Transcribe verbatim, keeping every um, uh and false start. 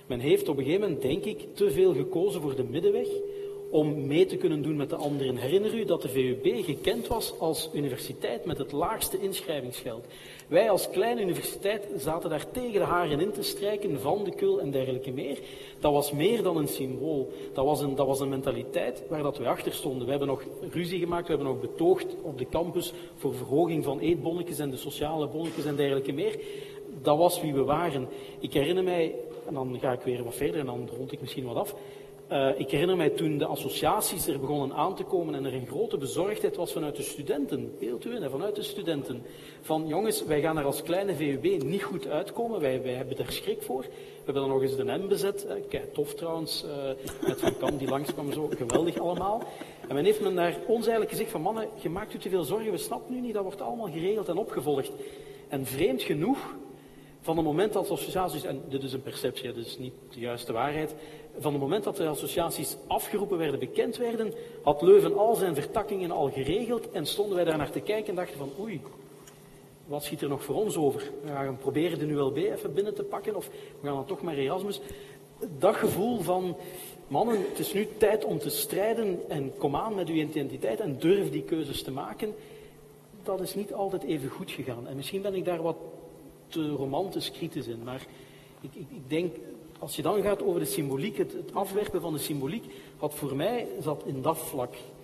Men heeft op een gegeven moment, denk ik, te veel gekozen voor de middenweg om mee te kunnen doen met de anderen. Herinner u dat de V U B gekend was als universiteit met het laagste inschrijvingsgeld. Wij als kleine universiteit zaten daar tegen de haren in te strijken, Van de Kul en dergelijke meer. Dat was meer dan een symbool. Dat was een, dat was een mentaliteit waar dat we achter stonden. We hebben nog ruzie gemaakt, we hebben nog betoogd op de campus voor verhoging van eetbonnetjes en de sociale bonnetjes en dergelijke meer. Dat was wie we waren. Ik herinner mij, en dan ga ik weer wat verder en dan rond ik misschien wat af. Uh, ik herinner mij toen de associaties er begonnen aan te komen en er een grote bezorgdheid was vanuit de studenten. Beeld u in, vanuit de studenten. Van jongens, wij gaan er als kleine V U B niet goed uitkomen, wij, wij hebben er schrik voor. We hebben dan nog eens de M bezet, eh, kijk, tof trouwens, uh, met Van Kam die langskwam, zo geweldig allemaal. En men heeft men daar ons eigenlijk gezegd van mannen, je maakt u te veel zorgen, we snappen nu niet, dat wordt allemaal geregeld en opgevolgd. En vreemd genoeg, van het moment dat de associaties, en dit is een perceptie, dit is niet de juiste waarheid, van het moment dat de associaties afgeroepen werden, bekend werden, had Leuven al zijn vertakkingen al geregeld en stonden wij daar naar te kijken en dachten van oei, wat schiet er nog voor ons over? We gaan proberen de U L B even binnen te pakken of we gaan dan toch maar Erasmus. Dat gevoel van, mannen, het is nu tijd om te strijden en kom aan met uw identiteit en durf die keuzes te maken, dat is niet altijd even goed gegaan. En misschien ben ik daar wat te romantisch kritisch in, maar ik, ik, ik denk, als je dan gaat over de symboliek, het, het afwerpen van de symboliek, had voor mij zat in dat vlak